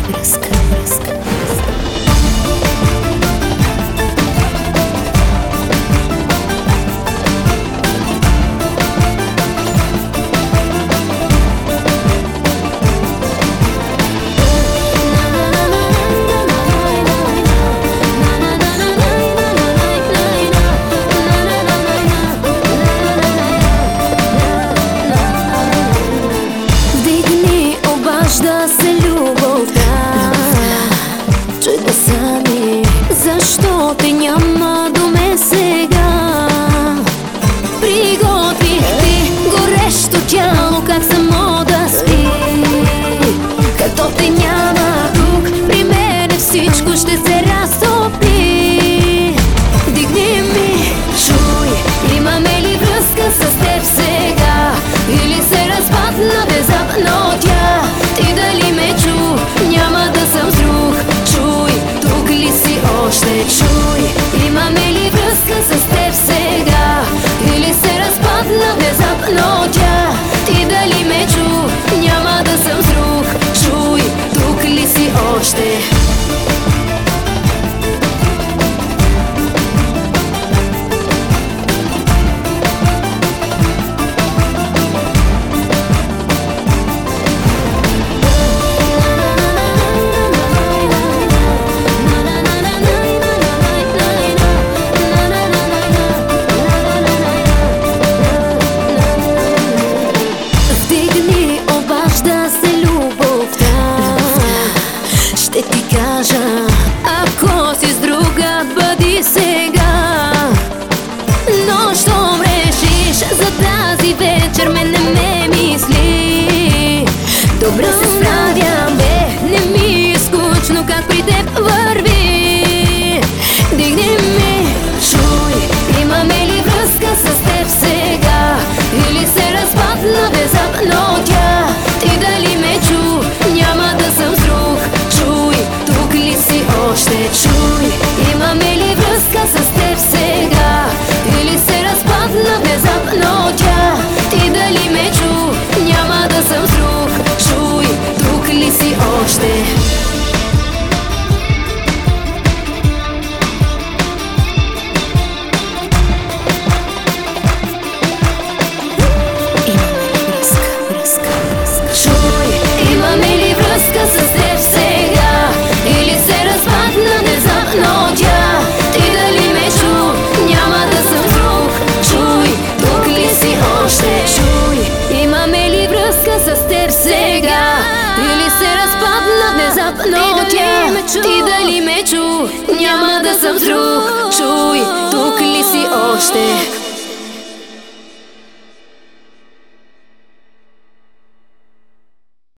Да се любовта, чуйте сами, защо те няма до мен сега. Приготвих ти горещо тяло, как само да спи. Като те няма тук, при мене всичко ще се разтопи. Дигни ми, чуй, имаме ли връзка с теб сега, или се разпадна внезапно тя? Ти дали ме чу? Няма да съм с друг. Чуй, тук ли си още? Чуй, имаме ли връзка с теб сега, или се разпадна внезапно тя? Ти дали ме чу? Няма да съм с друг. Чуй, тук ли си още? Ще ти кажа, ако си с друга, бъди сега. Но щом решиш за тази вечер, мен не ме мисли. Добре се справям, бе, не ми е скучно, как при теб върви. Дигни ми, чуй, имаме ли връзка с теб сега, или се разпадна внезапно тя? Ти дали ме чу? Няма да съм с друг. Чуй, тук ли си още? Чуй, имаме ли връзка с теб сега, или се разпадна внезапно тя? Ти дали ме чу? Няма да съм с друг. Чуй, тук ли си още? Имаме ли връзка с теб сега, или се разпадна внезапно тя? Ти дали ме чу? Няма да съм с друг. Чуй, тук ли си още? Чуй, имаме ли връзка с теб сега, или се разпадна внезапно тя? Ти дали ме чу? Няма да съм с друг. Чуй, тук ли си още?